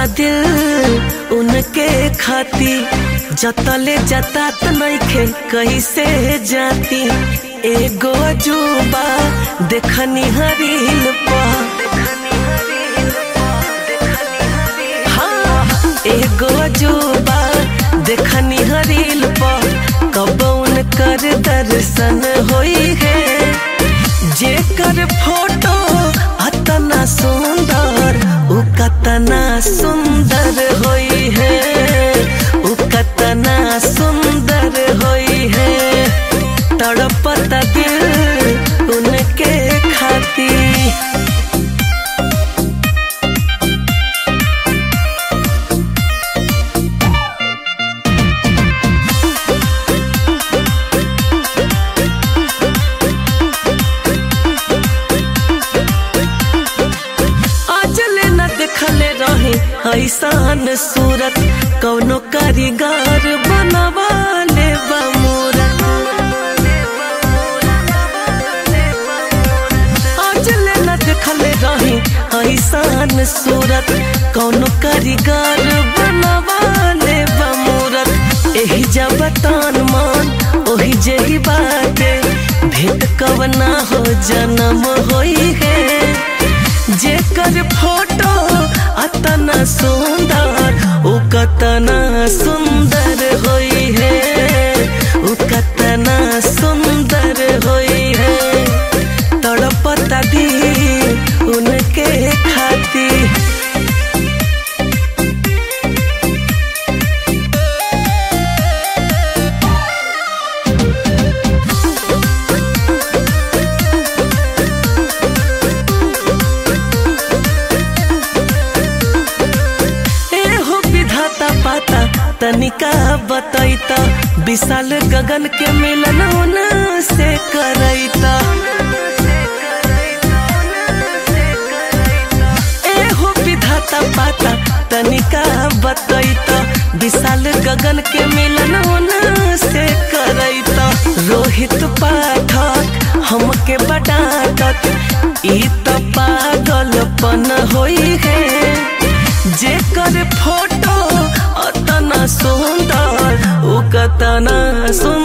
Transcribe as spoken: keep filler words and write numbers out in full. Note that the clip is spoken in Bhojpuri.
दिल उनके खाती जतले जतात नइखे कैसे जाती। एगो अजूबा देखनी हरील पा, हाँ एगो अजूबा देखनी हरील पा, कब उनकर दर्शन होई है। जेकर फोटो अतना सुंदर उ कतना सुंदर होई है, उ कतना सुंदर होई है। तड़पता दिल उनके खाती। देखले रही ऐसान सूरत कौनो कारीगर बनवा ले मूरत। आज ले न देखले रही ऐसान सूरत कौनो कारीगर बनवा ले मूरत। एही जब तन मन ओही जेही बाटे, भेंट कवना हो जन्म होई है। जेकर फोटो अतना सुंदर उ कतना सुंदर होई है, उ कतना सुंदर होई है। तड़पता दिल उनके खाती। तनिका बतैता विशाल गगन के मिलन से करैता। एहो विधाता पाता तनिका बतैता विशाल गगन के मिलन से करैता। रोहित पाठक हमके बडाटत ई त पागलपन होई है। जेकर फोटो अतना सुंदर उ कतना सुंदर